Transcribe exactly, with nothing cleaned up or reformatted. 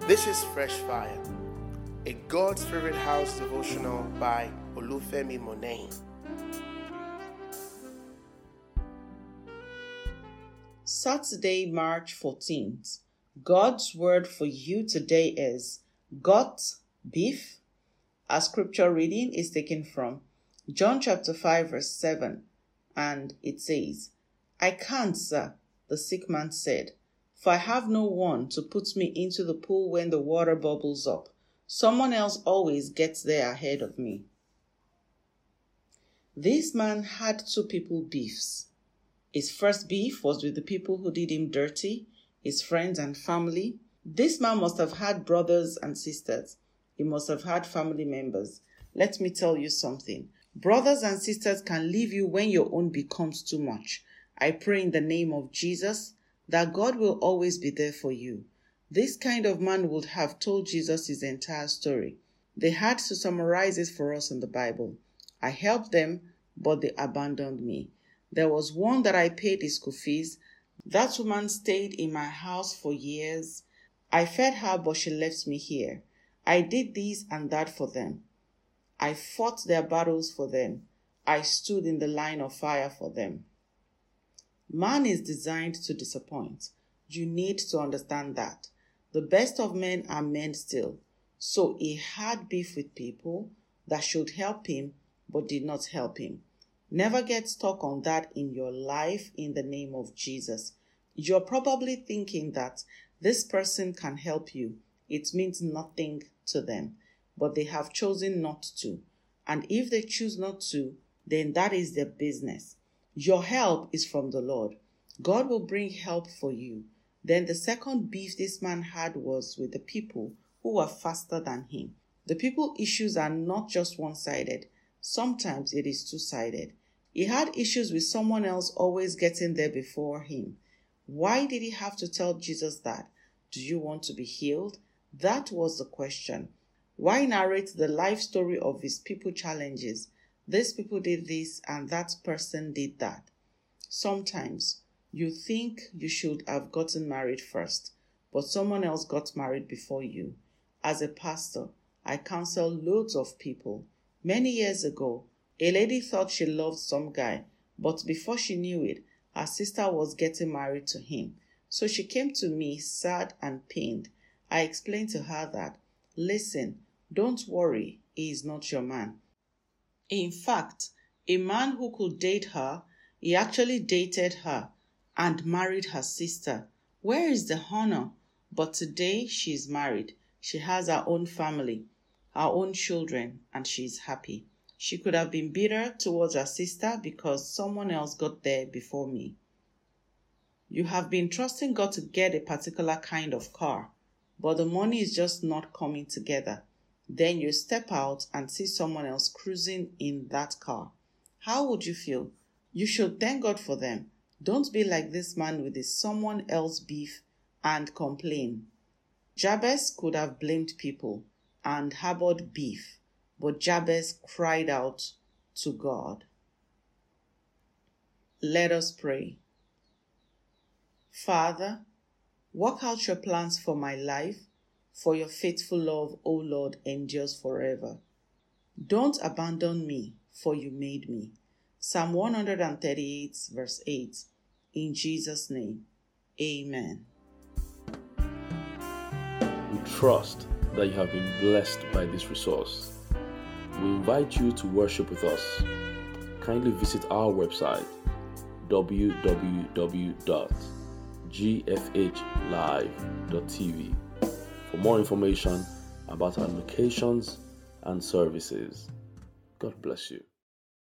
This is Fresh Fire, a God's Favorite House devotional by Olufemi Monet. Saturday, March fourteenth. God's word for you today is got beef. Our scripture reading is taken from John chapter five verse seven, and it says, "I can't, sir," the sick man said, "for I have no one to put me into the pool when the water bubbles up. Someone else always gets there ahead of me." This man had two people beefs. His first beef was with the people who did him dirty, his friends and family. This man must have had brothers and sisters. He must have had family members. Let me tell you something. Brothers and sisters can leave you when your own becomes too much. I pray in the name of Jesus that God will always be there for you. This kind of man would have told Jesus his entire story. They had to summarize it for us in the Bible. I helped them, but they abandoned me. There was one that I paid his school fees. That woman stayed in my house for years. I fed her, but she left me here. I did this and that for them. I fought their battles for them. I stood in the line of fire for them. Man is designed to disappoint. You need to understand that. The best of men are men still. So he had beef with people that should help him, but did not help him. Never get stuck on that in your life in the name of Jesus. You're probably thinking that this person can help you. It means nothing to them, but they have chosen not to. And if they choose not to, then that is their business. Your help is from the Lord. God will bring help for you. Then the second beef this man had was with the people who were faster than him. The people issues are not just one-sided. Sometimes it is two-sided. He had issues with someone else always getting there before him. Why did he have to tell Jesus that? Do you want to be healed? That was the question. Why narrate the life story of his people challenges? This people did this and that person did that. Sometimes you think you should have gotten married first, but someone else got married before you. As a pastor, I counsel loads of people. Many years ago, a lady thought she loved some guy, but before she knew it, her sister was getting married to him. So she came to me sad and pained. I explained to her that, listen, don't worry, he is not your man. In fact, a man who could date her, he actually dated her and married her sister. Where is the honor? But today she is married. She has her own family, her own children, and she is happy. She could have been bitter towards her sister because someone else got there before me. You have been trusting God to get a particular kind of car, but the money is just not coming together. Then you step out and see someone else cruising in that car. How would you feel? You should thank God for them. Don't be like this man with his someone else beef and complain. Jabez could have blamed people and harbored beef, but Jabez cried out to God. Let us pray. Father, work out your plans for my life, for your faithful love, O Lord, endures forever. Don't abandon me, for you made me. Psalm one thirty-eight, verse eight. In Jesus' name, amen. We trust that you have been blessed by this resource. We invite you to worship with us. Kindly visit our website, w w w dot g f h live dot t v, for more information about our locations and services. God bless you.